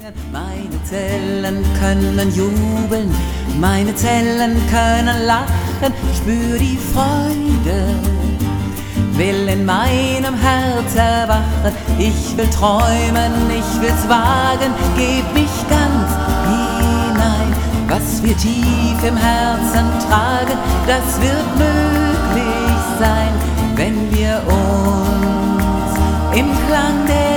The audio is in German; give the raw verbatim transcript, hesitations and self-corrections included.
Meine Zellen können jubeln, meine Zellen können lachen, ich spür die Freude, will in meinem Herz erwachen, ich will träumen, ich will's wagen, geb mich ganz hinein, was wir tief im Herzen tragen, das wird möglich sein, wenn wir uns im Klang der